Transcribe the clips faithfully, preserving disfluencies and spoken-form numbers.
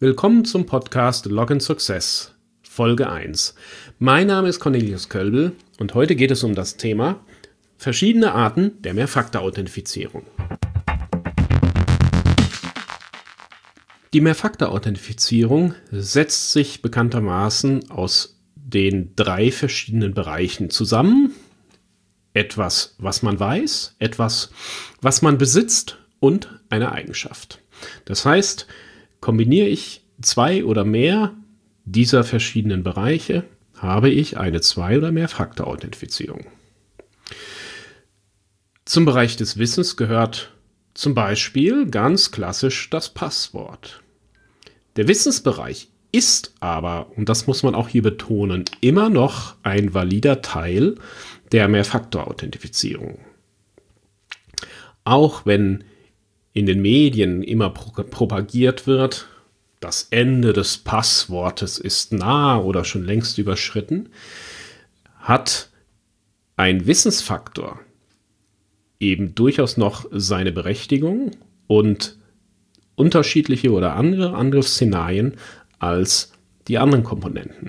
Willkommen zum Podcast Login Success, Folge eins. Mein Name ist Cornelius Kölbel und heute geht es um das Thema verschiedene Arten der Mehrfaktor-Authentifizierung. Die Mehrfaktor-Authentifizierung setzt sich bekanntermaßen aus den drei verschiedenen Bereichen zusammen. Etwas, was man weiß, etwas, was man besitzt und eine Eigenschaft. Das heißt, kombiniere ich zwei oder mehr dieser verschiedenen Bereiche, habe ich eine Zwei- oder Mehrfaktor-Authentifizierung. Zum Bereich des Wissens gehört zum Beispiel ganz klassisch das Passwort. Der Wissensbereich ist aber, und das muss man auch hier betonen, immer noch ein valider Teil der Mehrfaktor-Authentifizierung. Auch wenn in den Medien immer pro- propagiert wird, das Ende des Passwortes ist nah oder schon längst überschritten, hat ein Wissensfaktor eben durchaus noch seine Berechtigung und unterschiedliche oder andere Angriffsszenarien als die anderen Komponenten.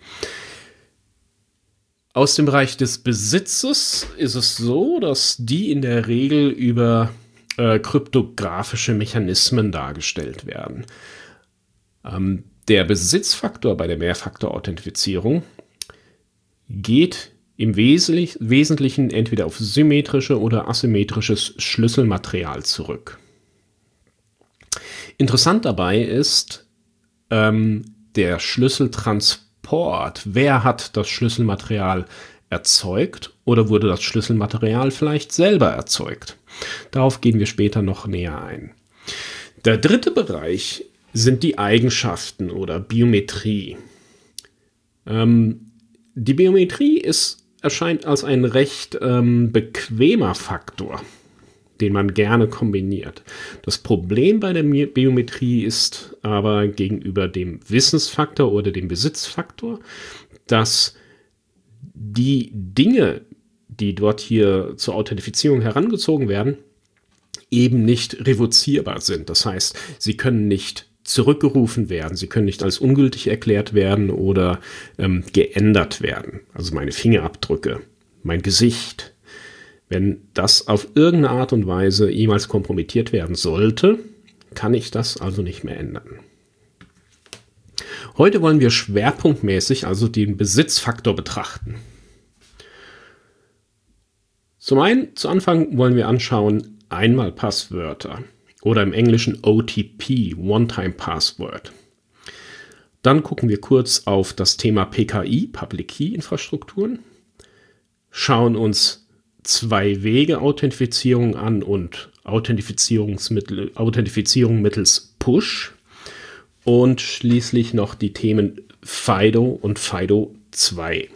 Aus dem Bereich des Besitzes ist es so, dass die in der Regel über äh, kryptografische Mechanismen dargestellt werden. Ähm, der Besitzfaktor bei der Mehrfaktor-Authentifizierung geht im Wesentlich, Wesentlichen entweder auf symmetrische oder asymmetrisches Schlüsselmaterial zurück. Interessant dabei ist ähm, der Schlüsseltransport. Wer hat das Schlüsselmaterial erzeugt oder wurde das Schlüsselmaterial vielleicht selber erzeugt? Darauf gehen wir später noch näher ein. Der dritte Bereich sind die Eigenschaften oder Biometrie. Ähm, die Biometrie ist, erscheint als ein recht ähm, bequemer Faktor, den man gerne kombiniert. Das Problem bei der Biometrie ist aber gegenüber dem Wissensfaktor oder dem Besitzfaktor, dass die Dinge, die dort hier zur Authentifizierung herangezogen werden, eben nicht revozierbar sind. Das heißt, sie können nicht zurückgerufen werden, sie können nicht als ungültig erklärt werden oder ähm, geändert werden. Also meine Fingerabdrücke, mein Gesicht. Wenn das auf irgendeine Art und Weise jemals kompromittiert werden sollte, kann ich das also nicht mehr ändern. Heute wollen wir schwerpunktmäßig also den Besitzfaktor betrachten. Zum einen, zu Anfang wollen wir anschauen Einmalpasswörter oder im Englischen O T P, One-Time-Password. Dann gucken wir kurz auf das Thema P K I, Public Key-Infrastrukturen, schauen uns Zwei-Wege-Authentifizierung an und Authentifizierungsmittel, Authentifizierung mittels Push und schließlich noch die Themen FIDO und FIDO zwei.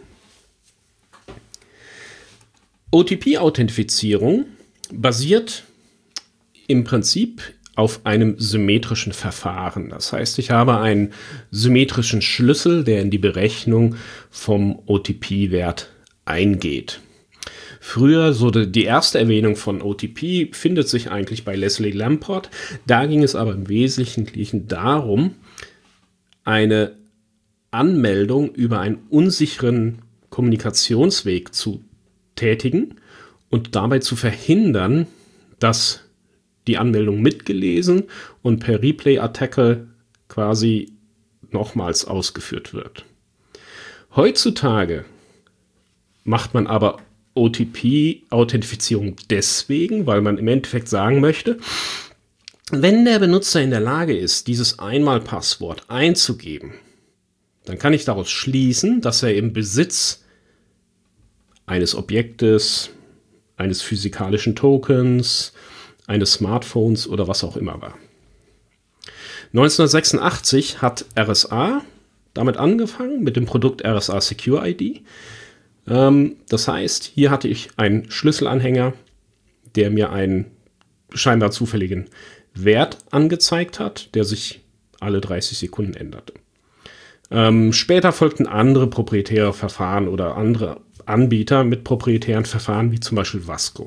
O T P-Authentifizierung basiert im Prinzip auf einem symmetrischen Verfahren. Das heißt, ich habe einen symmetrischen Schlüssel, der in die Berechnung vom O T P-Wert eingeht. Früher, so die erste Erwähnung von O T P findet sich eigentlich bei Leslie Lamport. Da ging es aber im Wesentlichen darum, eine Anmeldung über einen unsicheren Kommunikationsweg zu tätigen und dabei zu verhindern, dass die Anmeldung mitgelesen und per Replay-Attacke quasi nochmals ausgeführt wird. Heutzutage macht man aber O T P-Authentifizierung deswegen, weil man im Endeffekt sagen möchte, wenn der Benutzer in der Lage ist, dieses Einmalpasswort einzugeben, dann kann ich daraus schließen, dass er im Besitz eines Objektes, eines physikalischen Tokens, eines Smartphones oder was auch immer war. neunzehnhundertsechsundachtzig hat R S A damit angefangen, mit dem Produkt R S A Secure I D. Ähm, das heißt, hier hatte ich einen Schlüsselanhänger, der mir einen scheinbar zufälligen Wert angezeigt hat, der sich alle dreißig Sekunden änderte. Ähm, später folgten andere proprietäre Verfahren oder andere Anbieter mit proprietären Verfahren, wie zum Beispiel Vasco.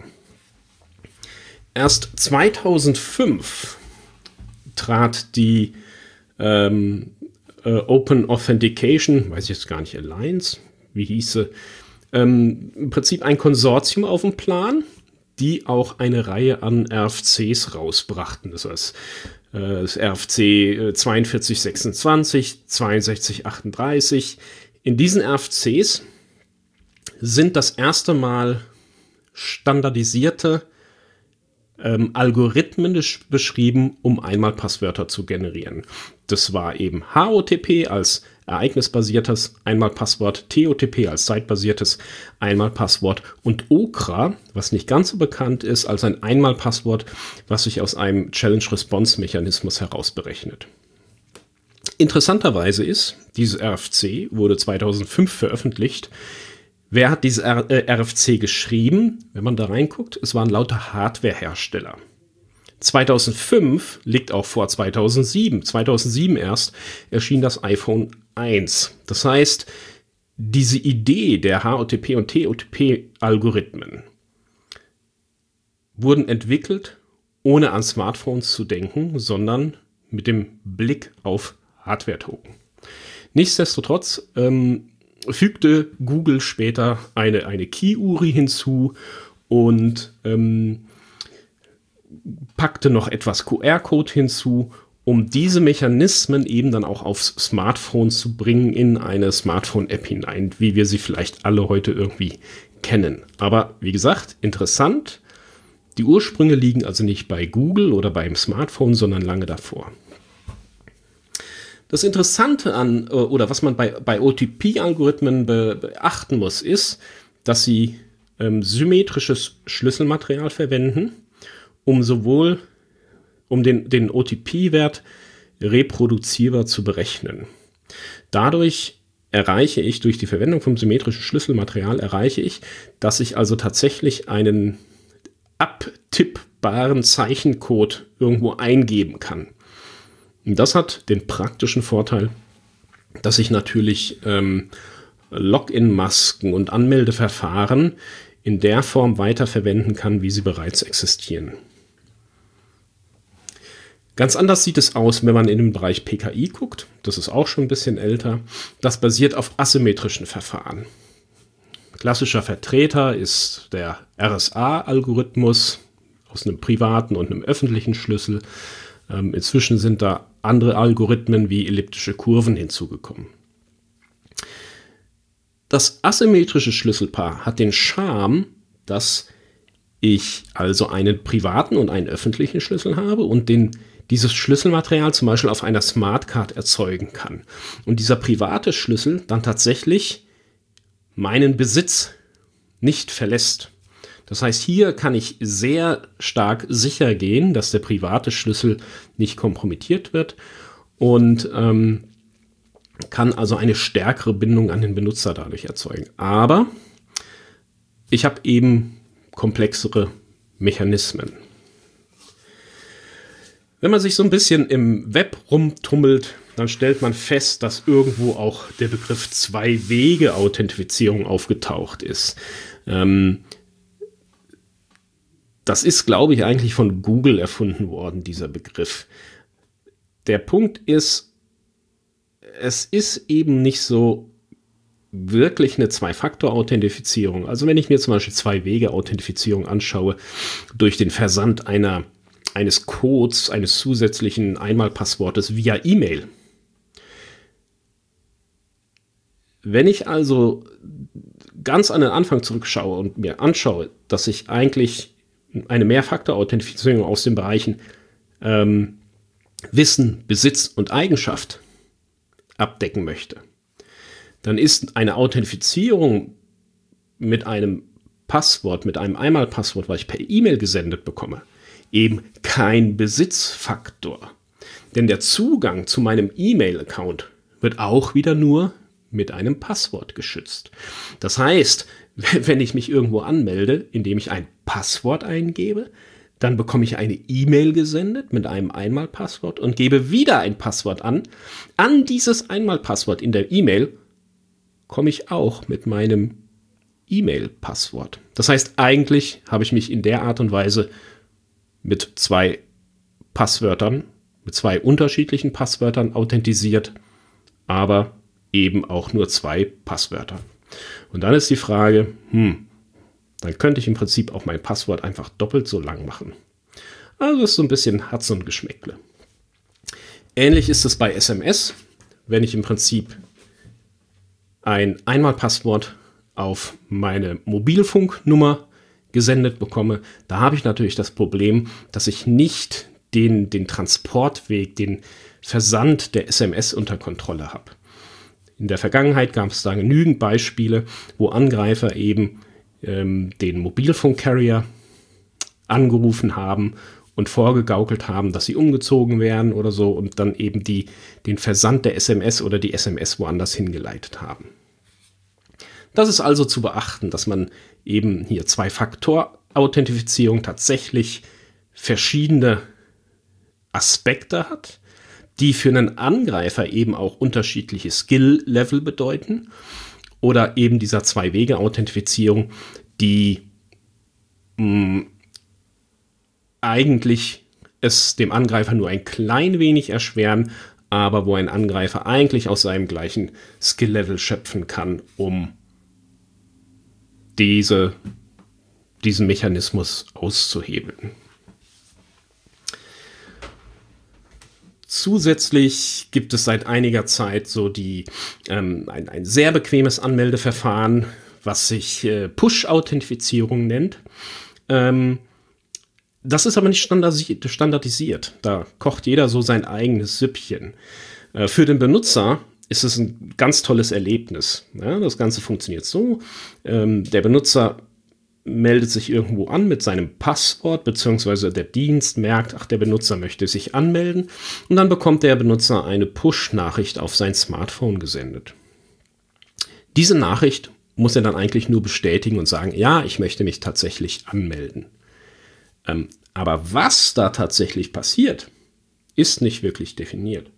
Erst zweitausendfünf trat die ähm, äh, Open Authentication, weiß ich jetzt gar nicht, Alliance, wie hieße, ähm, im Prinzip ein Konsortium auf dem Plan, die auch eine Reihe an R F Cs rausbrachten. Das heißt, äh, das R F C zweiundvierzig sechsundzwanzig, zweiundsechzig achtunddreißig. In diesen R F Cs sind das erste Mal standardisierte ähm, Algorithmen beschrieben, um Einmalpasswörter zu generieren. Das war eben H O T P als ereignisbasiertes Einmalpasswort, T O T P als zeitbasiertes Einmalpasswort und O C R A, was nicht ganz so bekannt ist, als ein Einmalpasswort, was sich aus einem Challenge-Response-Mechanismus heraus berechnet. Interessanterweise ist, dieses R F C wurde zweitausendfünf veröffentlicht. Wer hat dieses R F C geschrieben? Wenn man da reinguckt, es waren lauter Hardwarehersteller. zweitausendfünf liegt auch vor zweitausendsieben. zweitausendsieben erst erschien das iPhone eins. Das heißt, diese Idee der H O T P und T O T P-Algorithmen wurden entwickelt, ohne an Smartphones zu denken, sondern mit dem Blick auf Hardware-Token. Nichtsdestotrotz ähm, fügte Google später eine, eine Key-U R I hinzu und ähm, packte noch etwas Q R-Code hinzu, um diese Mechanismen eben dann auch aufs Smartphone zu bringen, in eine Smartphone-App hinein, wie wir sie vielleicht alle heute irgendwie kennen. Aber wie gesagt, interessant, die Ursprünge liegen also nicht bei Google oder beim Smartphone, sondern lange davor. Das Interessante an, oder was man bei, bei O T P-Algorithmen be, beachten muss, ist, dass sie ähm, symmetrisches Schlüsselmaterial verwenden, um sowohl um den, den O T P-Wert reproduzierbar zu berechnen. Dadurch erreiche ich, durch die Verwendung von symmetrischem Schlüsselmaterial, erreiche ich, dass ich also tatsächlich einen abtippbaren Zeichencode irgendwo eingeben kann. Und das hat den praktischen Vorteil, dass ich natürlich ähm, Login-Masken und Anmeldeverfahren in der Form weiterverwenden kann, wie sie bereits existieren. Ganz anders sieht es aus, wenn man in den Bereich P K I guckt. Das ist auch schon ein bisschen älter. Das basiert auf asymmetrischen Verfahren. Klassischer Vertreter ist der R S A-Algorithmus aus einem privaten und einem öffentlichen Schlüssel. Ähm, inzwischen sind da andere Algorithmen wie elliptische Kurven hinzugekommen. Das asymmetrische Schlüsselpaar hat den Charme, dass ich also einen privaten und einen öffentlichen Schlüssel habe und den, dieses Schlüsselmaterial zum Beispiel auf einer Smartcard erzeugen kann. Und dieser private Schlüssel dann tatsächlich meinen Besitz nicht verlässt. Das heißt, hier kann ich sehr stark sicher gehen, dass der private Schlüssel nicht kompromittiert wird und ähm, kann also eine stärkere Bindung an den Benutzer dadurch erzeugen. Aber ich habe eben komplexere Mechanismen. Wenn man sich so ein bisschen im Web rumtummelt, dann stellt man fest, dass irgendwo auch der Begriff Zwei-Wege-Authentifizierung aufgetaucht ist. Ähm, Das ist, glaube ich, eigentlich von Google erfunden worden, dieser Begriff. Der Punkt ist, es ist eben nicht so wirklich eine Zwei-Faktor-Authentifizierung. Also wenn ich mir zum Beispiel Zwei-Wege-Authentifizierung anschaue, durch den Versand einer, eines Codes, eines zusätzlichen Einmalpasswortes via E-Mail. Wenn ich also ganz an den Anfang zurückschaue und mir anschaue, dass ich eigentlich eine Mehrfaktor-Authentifizierung aus den Bereichen ähm, Wissen, Besitz und Eigenschaft abdecken möchte, dann ist eine Authentifizierung mit einem Passwort, mit einem Einmalpasswort, was ich per E-Mail gesendet bekomme, eben kein Besitzfaktor. Denn der Zugang zu meinem E-Mail-Account wird auch wieder nur mit einem Passwort geschützt. Das heißt, wenn ich mich irgendwo anmelde, indem ich ein Passwort eingebe, dann bekomme ich eine E-Mail gesendet mit einem Einmalpasswort und gebe wieder ein Passwort an. An dieses Einmalpasswort in der E-Mail komme ich auch mit meinem E-Mail-Passwort. Das heißt, eigentlich habe ich mich in der Art und Weise mit zwei Passwörtern mit zwei unterschiedlichen Passwörtern authentisiert, aber eben auch nur zwei Passwörter. Und dann ist die Frage, hm, dann könnte ich im Prinzip auch mein Passwort einfach doppelt so lang machen. Also ist so ein bisschen, hat so ein Geschmäckle. Ähnlich ist es bei S M S, wenn ich im Prinzip ein Einmalpasswort auf meine Mobilfunknummer gesendet bekomme. Da habe ich natürlich das Problem, dass ich nicht den, den Transportweg, den Versand der S M S unter Kontrolle habe. In der Vergangenheit gab es da genügend Beispiele, wo Angreifer eben ähm, den Mobilfunkcarrier angerufen haben und vorgegaukelt haben, dass sie umgezogen werden oder so und dann eben die, den Versand der S M S oder die S M S woanders hingeleitet haben. Das ist also zu beachten, dass man eben hier Zwei-Faktor-Authentifizierung tatsächlich verschiedene Aspekte hat, die für einen Angreifer eben auch unterschiedliche Skill-Level bedeuten oder eben dieser Zwei-Wege-Authentifizierung, die mh, eigentlich es dem Angreifer nur ein klein wenig erschweren, aber wo ein Angreifer eigentlich aus seinem gleichen Skill-Level schöpfen kann, um diese, diesen Mechanismus auszuhebeln. Zusätzlich gibt es seit einiger Zeit so die, ähm, ein, ein sehr bequemes Anmeldeverfahren, was sich äh, Push-Authentifizierung nennt. Ähm, das ist aber nicht standardisiert. Da kocht jeder so sein eigenes Süppchen. Äh, für den Benutzer ist es ein ganz tolles Erlebnis. Ja, das Ganze funktioniert so. Ähm, der Benutzer meldet sich irgendwo an mit seinem Passwort, beziehungsweise der Dienst merkt, ach, der Benutzer möchte sich anmelden. Und dann bekommt der Benutzer eine Push-Nachricht auf sein Smartphone gesendet. Diese Nachricht muss er dann eigentlich nur bestätigen und sagen, ja, ich möchte mich tatsächlich anmelden. Ähm, aber was da tatsächlich passiert, ist nicht wirklich definiert.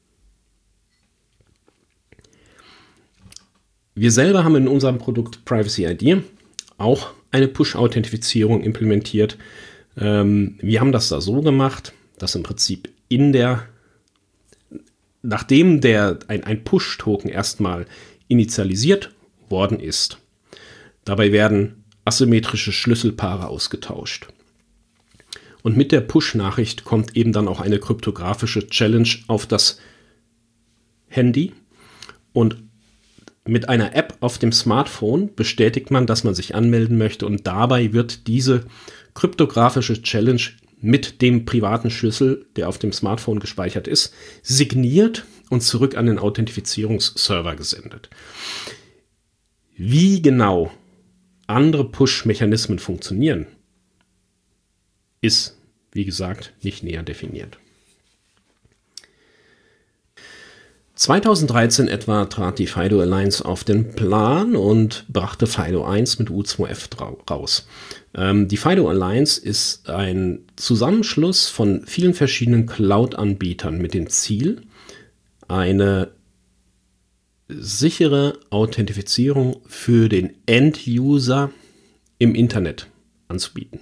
Wir selber haben in unserem Produkt Privacy I D auch eine Push-Authentifizierung implementiert. Ähm, wir haben das da so gemacht, dass im Prinzip in der, nachdem der, ein, ein Push-Token erstmal initialisiert worden ist, dabei werden asymmetrische Schlüsselpaare ausgetauscht. Und mit der Push-Nachricht kommt eben dann auch eine kryptografische Challenge auf das Handy und mit einer App auf dem Smartphone bestätigt man, dass man sich anmelden möchte und dabei wird diese kryptografische Challenge mit dem privaten Schlüssel, der auf dem Smartphone gespeichert ist, signiert und zurück an den Authentifizierungsserver gesendet. Wie genau andere Push-Mechanismen funktionieren, ist, wie gesagt, nicht näher definiert. zweitausenddreizehn etwa trat die FIDO Alliance auf den Plan und brachte FIDO eins mit U zwei F raus. Ähm, die FIDO Alliance ist ein Zusammenschluss von vielen verschiedenen Cloud-Anbietern mit dem Ziel, eine sichere Authentifizierung für den End-User im Internet anzubieten.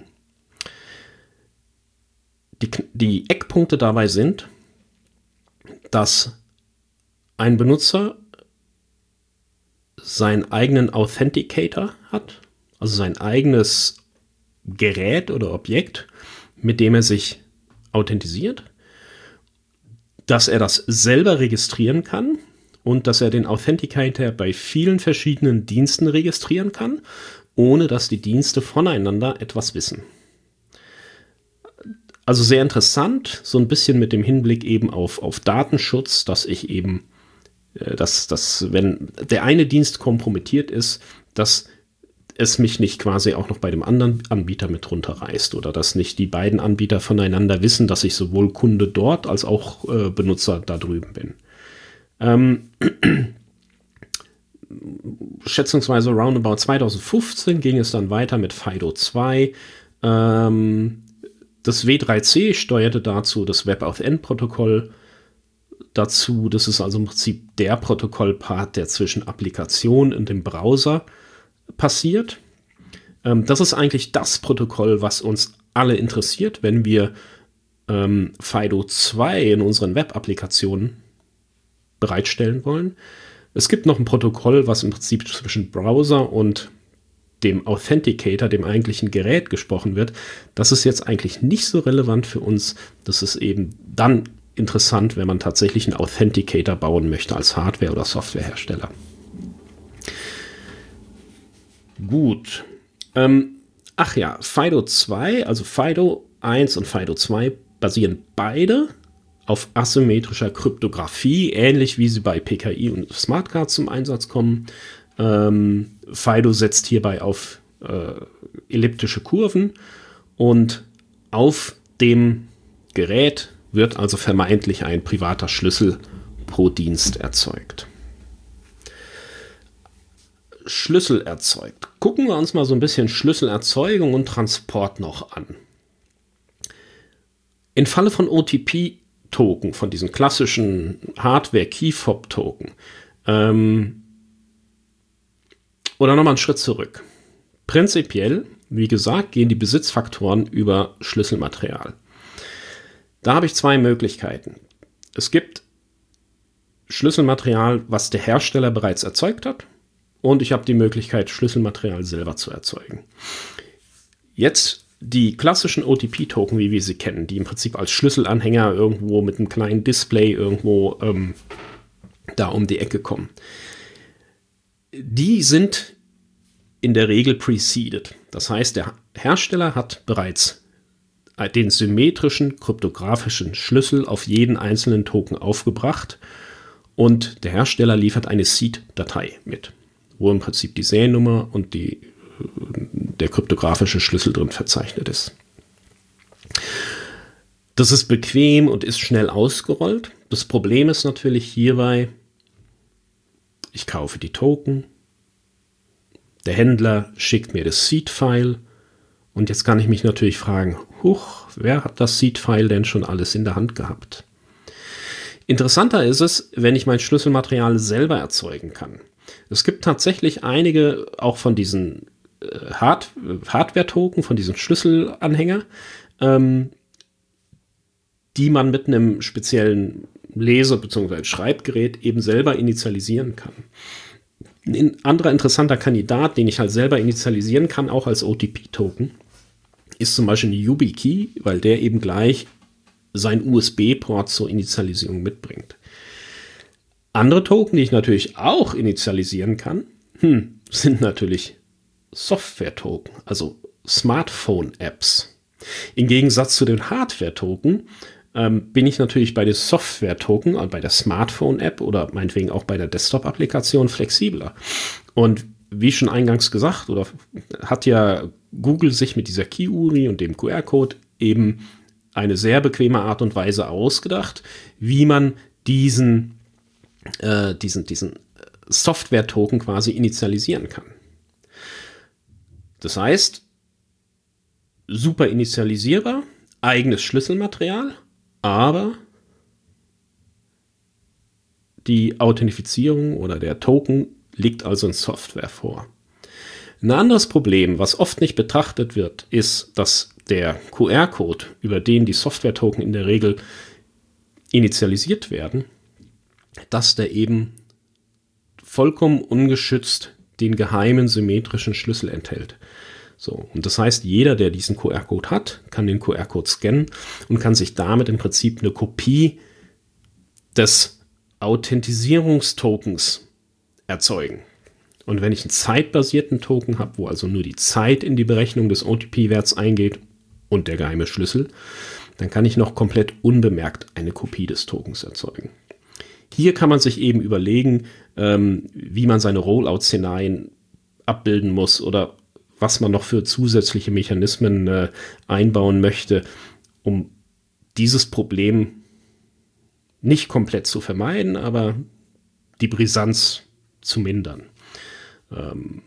Die, die Eckpunkte dabei sind, dass ein Benutzer seinen eigenen Authenticator hat, also sein eigenes Gerät oder Objekt, mit dem er sich authentisiert, dass er das selber registrieren kann und dass er den Authenticator bei vielen verschiedenen Diensten registrieren kann, ohne dass die Dienste voneinander etwas wissen. Also sehr interessant, so ein bisschen mit dem Hinblick eben auf, auf Datenschutz, dass ich eben Dass, dass, wenn der eine Dienst kompromittiert ist, dass es mich nicht quasi auch noch bei dem anderen Anbieter mit runterreißt oder dass nicht die beiden Anbieter voneinander wissen, dass ich sowohl Kunde dort als auch äh, Benutzer da drüben bin. Ähm, schätzungsweise roundabout zweitausendfünfzehn ging es dann weiter mit FIDO zwei. Ähm, das W drei C steuerte dazu das WebAuthn-Protokoll dazu. Das ist also im Prinzip der Protokollpart, der zwischen Applikation und dem Browser passiert. Ähm, das ist eigentlich das Protokoll, was uns alle interessiert, wenn wir ähm, FIDO zwei in unseren Web-Applikationen bereitstellen wollen. Es gibt noch ein Protokoll, was im Prinzip zwischen Browser und dem Authenticator, dem eigentlichen Gerät, gesprochen wird. Das ist jetzt eigentlich nicht so relevant für uns. Das ist eben dann interessant, wenn man tatsächlich einen Authenticator bauen möchte als Hardware- oder Softwarehersteller. Gut. Ähm, ach ja, FIDO zwei, also FIDO eins und FIDO zwei basieren beide auf asymmetrischer Kryptographie, ähnlich wie sie bei P K I und Smartcards zum Einsatz kommen. Ähm, FIDO setzt hierbei auf äh, elliptische Kurven und auf dem Gerät wird also vermeintlich ein privater Schlüssel pro Dienst erzeugt. Schlüssel erzeugt. Gucken wir uns mal so ein bisschen Schlüsselerzeugung und Transport noch an. Im Falle von O T P-Token, von diesen klassischen Hardware-Key-Fob-Token, ähm, oder nochmal einen Schritt zurück. Prinzipiell, wie gesagt, gehen die Besitzfaktoren über Schlüsselmaterial. Da habe ich zwei Möglichkeiten. Es gibt Schlüsselmaterial, was der Hersteller bereits erzeugt hat, und ich habe die Möglichkeit, Schlüsselmaterial selber zu erzeugen. Jetzt die klassischen O T P-Token, wie wir sie kennen, die im Prinzip als Schlüsselanhänger irgendwo mit einem kleinen Display irgendwo ähm, da um die Ecke kommen. Die sind in der Regel preceded. Das heißt, der Hersteller hat bereits den symmetrischen kryptografischen Schlüssel auf jeden einzelnen Token aufgebracht und der Hersteller liefert eine Seed-Datei mit, wo im Prinzip die Seriennummer und die, der kryptografische Schlüssel drin verzeichnet ist. Das ist bequem und ist schnell ausgerollt. Das Problem ist natürlich hierbei, ich kaufe die Token, der Händler schickt mir das Seed-File und jetzt kann ich mich natürlich fragen, huch, wer hat das Seed-File denn schon alles in der Hand gehabt? Interessanter ist es, wenn ich mein Schlüsselmaterial selber erzeugen kann. Es gibt tatsächlich einige auch von diesen äh, Hard- Hardware-Token, von diesen Schlüsselanhänger, ähm, die man mit einem speziellen Lese- bzw. Schreibgerät eben selber initialisieren kann. Ein anderer interessanter Kandidat, den ich halt selber initialisieren kann, auch als O T P-Token, ist zum Beispiel ein YubiKey, weil der eben gleich sein U S B-Port zur Initialisierung mitbringt. Andere Token, die ich natürlich auch initialisieren kann, hm, sind natürlich Software-Token, also Smartphone-Apps. Im Gegensatz zu den Hardware-Token ähm, bin ich natürlich bei den Software-Token, also bei der Smartphone-App oder meinetwegen auch bei der Desktop-Applikation flexibler. Und wie schon eingangs gesagt, oder hat ja Google sich mit dieser Key-U R I und dem Q R-Code eben eine sehr bequeme Art und Weise ausgedacht, wie man diesen, äh, diesen, diesen Software-Token quasi initialisieren kann. Das heißt, super initialisierbar, eigenes Schlüsselmaterial, aber die Authentifizierung oder der Token liegt also in Software vor. Ein anderes Problem, was oft nicht betrachtet wird, ist, dass der Q R-Code, über den die Software-Token in der Regel initialisiert werden, dass der eben vollkommen ungeschützt den geheimen symmetrischen Schlüssel enthält. So, und das heißt, jeder, der diesen Q R-Code hat, kann den Q R-Code scannen und kann sich damit im Prinzip eine Kopie des Authentisierungstokens erzeugen. Und wenn ich einen zeitbasierten Token habe, wo also nur die Zeit in die Berechnung des O T P-Werts eingeht und der geheime Schlüssel, dann kann ich noch komplett unbemerkt eine Kopie des Tokens erzeugen. Hier kann man sich eben überlegen, ähm, wie man seine Rollout-Szenarien abbilden muss oder was man noch für zusätzliche Mechanismen äh, einbauen möchte, um dieses Problem nicht komplett zu vermeiden, aber die Brisanz zu mindern. Ähm,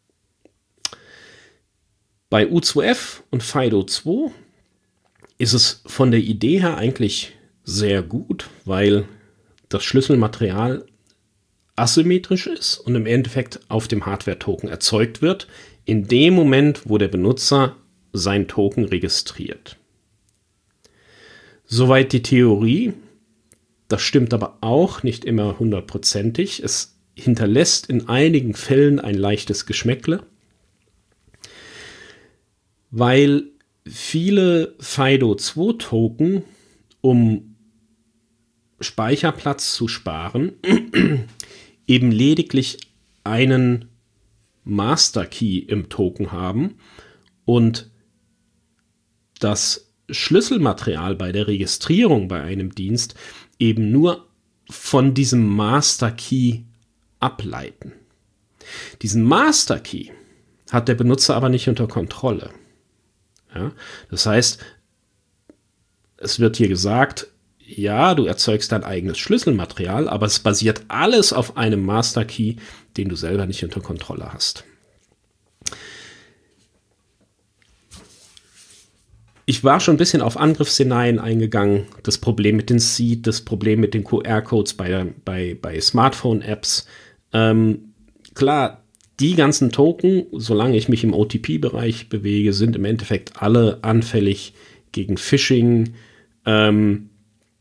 bei U zwei F und FIDO zwei ist es von der Idee her eigentlich sehr gut, weil das Schlüsselmaterial asymmetrisch ist und im Endeffekt auf dem Hardware-Token erzeugt wird, in dem Moment, wo der Benutzer sein Token registriert. Soweit die Theorie. Das stimmt aber auch nicht immer hundertprozentig. Es hinterlässt in einigen Fällen ein leichtes Geschmäckle, weil viele FIDO zwei Token, um Speicherplatz zu sparen, eben lediglich einen Master Key im Token haben und das Schlüsselmaterial bei der Registrierung bei einem Dienst eben nur von diesem Master Key ableiten. Diesen Master Key hat der Benutzer aber nicht unter Kontrolle. Ja, das heißt, es wird hier gesagt, ja, du erzeugst dein eigenes Schlüsselmaterial, aber es basiert alles auf einem Master Key, den du selber nicht unter Kontrolle hast. Ich war schon ein bisschen auf Angriffsszenarien eingegangen. Das Problem mit den Seed, das Problem mit den Q R-Codes bei, bei, bei Smartphone-Apps. Ähm, klar, die ganzen Token, solange ich mich im O T P-Bereich bewege, sind im Endeffekt alle anfällig gegen Phishing. Ähm,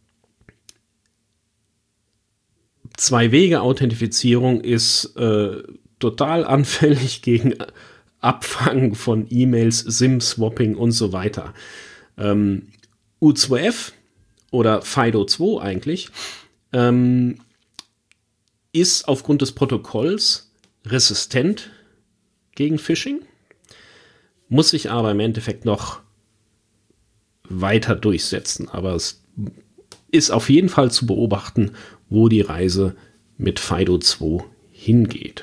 Zwei-Wege-Authentifizierung ist äh, total anfällig gegen Abfangen von E-Mails, SIM-Swapping und so weiter. Ähm, U zwei F oder FIDO zwei eigentlich ähm, ist aufgrund des Protokolls resistent gegen Phishing, muss sich aber im Endeffekt noch weiter durchsetzen. Aber es ist auf jeden Fall zu beobachten, wo die Reise mit FIDO zwei hingeht.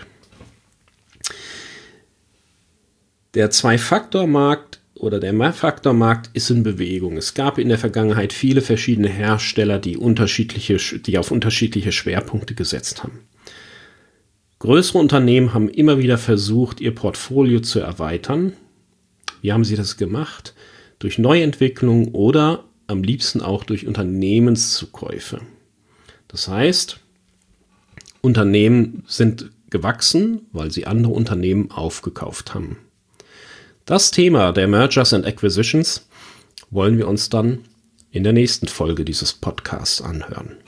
Der Zwei-Faktor-Markt oder der Mehrfaktor-Markt ist in Bewegung. Es gab in der Vergangenheit viele verschiedene Hersteller, die, unterschiedliche, die auf unterschiedliche Schwerpunkte gesetzt haben. Größere Unternehmen haben immer wieder versucht, ihr Portfolio zu erweitern. Wie haben sie das gemacht? Durch Neuentwicklung oder am liebsten auch durch Unternehmenszukäufe. Das heißt, Unternehmen sind gewachsen, weil sie andere Unternehmen aufgekauft haben. Das Thema der Mergers and Acquisitions wollen wir uns dann in der nächsten Folge dieses Podcasts anhören.